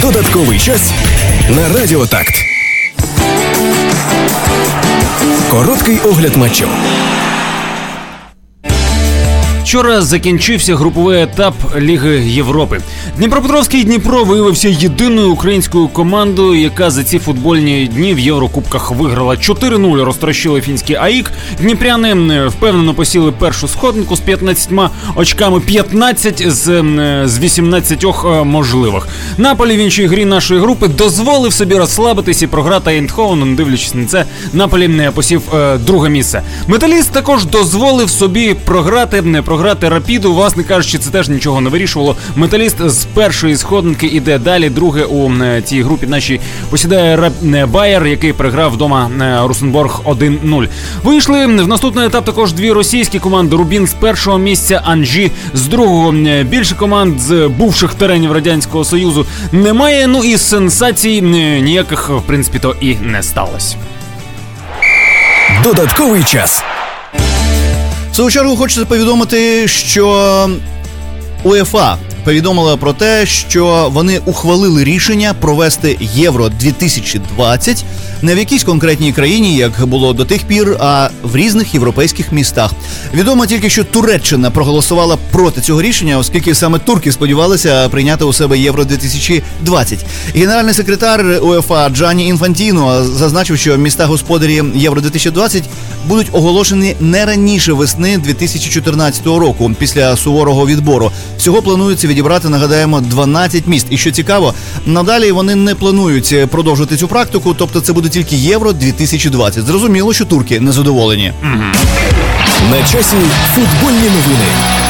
Додатковий час на Радіо Такт. Короткий огляд матчів. Вчора закінчився груповий етап Ліги Європи. Дніпропетровський Дніпро виявився єдиною українською командою, яка за ці футбольні дні в Єврокубках виграла. 4-0 розтрощили фінський АІК. Дніпряни впевнено посіли першу сходинку з 15 очками, 15 з 18 можливих. Наполі в іншій грі нашої групи дозволив собі розслабитись і програти Ейндховену. Не дивлячись на це, Наполі посів друге місце. Металіст також дозволив собі програти Рапіду. Власне кажучи, це теж нічого не вирішувало. Металіст з першої сходинки іде далі. Друге у цій групі нашій посідає Байер, який переграв вдома Русенборг 1-0. Вийшли в наступний етап також дві російські команди. Рубін з першого місця, Анжі з другого. Більше команд з бувших теренів Радянського Союзу немає. Ну і сенсацій ніяких, в принципі, то і не сталося. Додатковий час. В свою чергу хочеться повідомити, що УЄФА повідомила про те, що вони ухвалили рішення провести Євро-2020 не в якійсь конкретній країні, як було до тих пір, а в різних європейських містах. Відомо тільки, що Туреччина проголосувала проти цього рішення, оскільки саме турки сподівалися прийняти у себе Євро-2020. Генеральний секретар УЄФА Джанні Інфантіно зазначив, що міста-господарі Євро-2020 будуть оголошені не раніше весни 2014 року, після суворого відбору. Всього планується відібрати, нагадаємо, 12 міст. І що цікаво, надалі вони не планують продовжити цю практику, тобто це буде тільки Євро-2020. Зрозуміло, що турки незадоволені. На часі футбольні новини.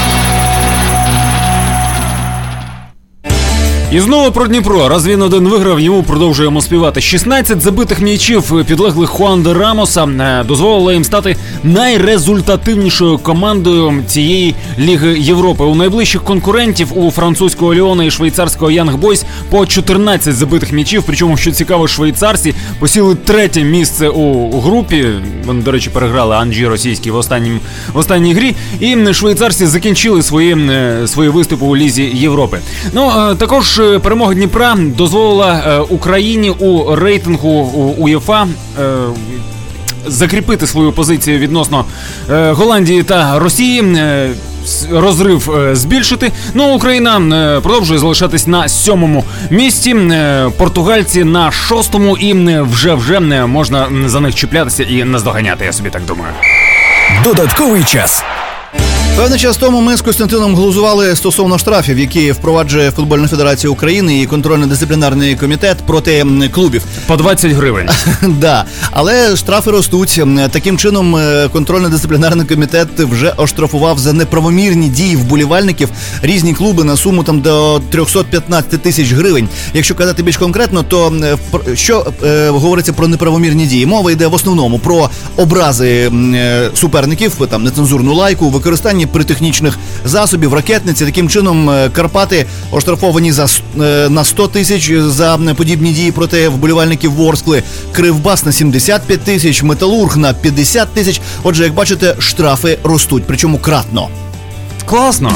І знову про Дніпро. Раз він один виграв, йому продовжуємо співати. 16 забитих м'ячів підлеглих Хуан де Рамоса дозволило їм стати найрезультативнішою командою цієї Ліги Європи. У найближчих конкурентів у французького Ліона і швейцарського Янг Бойс по 14 забитих м'ячів. Причому, що цікаво, швейцарці посіли третє місце у групі. Вони, до речі, переграли Анжі російський в останній грі. І швейцарці закінчили свої виступи у Лізі Європи. Ну, також перемога Дніпра дозволила Україні у рейтингу УЄФА закріпити свою позицію відносно Голландії та Росії, розрив збільшити. Ну, Україна продовжує залишатись на 7-му місці, португальці на 6-му, і вже можна за них чіплятися і наздоганяти, я собі так думаю. Додатковий час. Певний час тому ми з Костянтином глузували стосовно штрафів, які впроваджує Футбольна Федерація України і контрольно-дисциплінарний комітет проти клубів. По 20 гривень. Да, але штрафи ростуть. Таким чином, контрольно-дисциплінарний комітет вже оштрафував за неправомірні дії вболівальників різні клуби на суму там до 315 тисяч гривень. Якщо казати більш конкретно, то що говориться про неправомірні дії? Мова йде в основному про образи суперників, там нецензурну лайку, використання піротехнічних засобів, ракетниці. Таким чином, Карпати оштрафовані на 100 тисяч за подібні дії проти вболівальників Ворскли, Кривбас на 75 тисяч, Металург на 50 тисяч. Отже, як бачите, штрафи ростуть, причому кратно. Класно!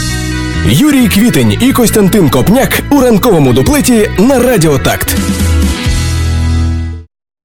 Юрій Квітень і Костянтин Копняк у ранковому дуплеті на Радіо Такт.